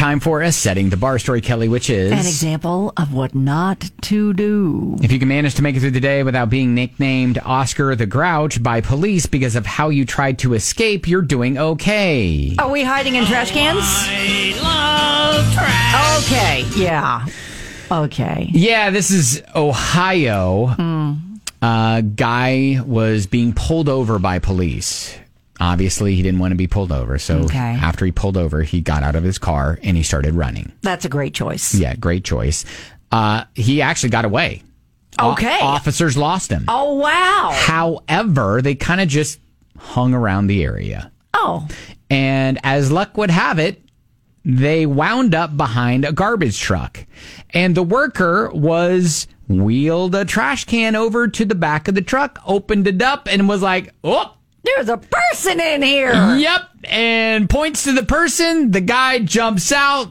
time for a Setting the Bar story, Kelly, which is an example of what not to do. if you can manage to make it through the day without being nicknamed Oscar the Grouch by police because of how you tried to escape, you're doing okay. Are we hiding in trash cans? I love trash. Okay, yeah. Okay. Yeah, this is Ohio. A guy was being pulled over by police. Obviously, he didn't want to be pulled over. So after he pulled over, he got out of his car and he started running. That's a great choice. Yeah, great choice. He actually got away. Okay. Officers lost him. Oh, wow. However, they kind of just hung around the area. Oh. And as luck would have it, they wound up behind a garbage truck. And the worker wheeled a trash can over to the back of the truck, opened it up, and was like, oh, there's a person in here. Yep. And points to the person. The guy jumps out.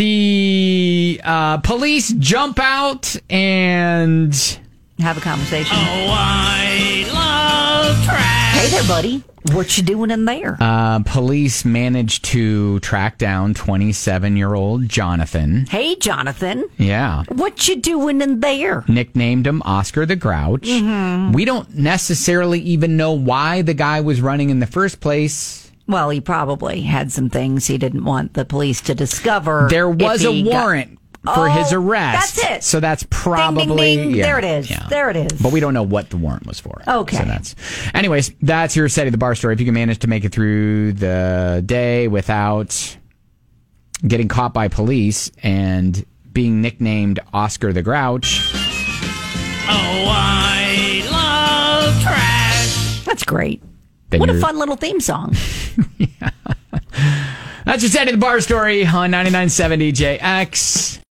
The police jump out and have a conversation. Oh, I love trash. Hey there, buddy. What you doing in there? Police managed to track down 27-year-old Jonathan. Hey, Jonathan. Yeah. What you doing in there? Nicknamed him Oscar the Grouch. Mm-hmm. We don't necessarily even know why the guy was running in the first place. Well, he probably had some things he didn't want the police to discover. There was a warrant for his arrest. That's it. So that's probably... Ding, ding, ding. Yeah, there it is. yeah. There it is. But we don't know what the warrant was for. Okay. So anyways, that's your Setting the Bar story. If you can manage to make it through the day without getting caught by police and being nicknamed Oscar the Grouch... Oh, I love trash. That's great. What a fun little theme song. Yeah. That's your Setting the Bar story on 99.7 DJX.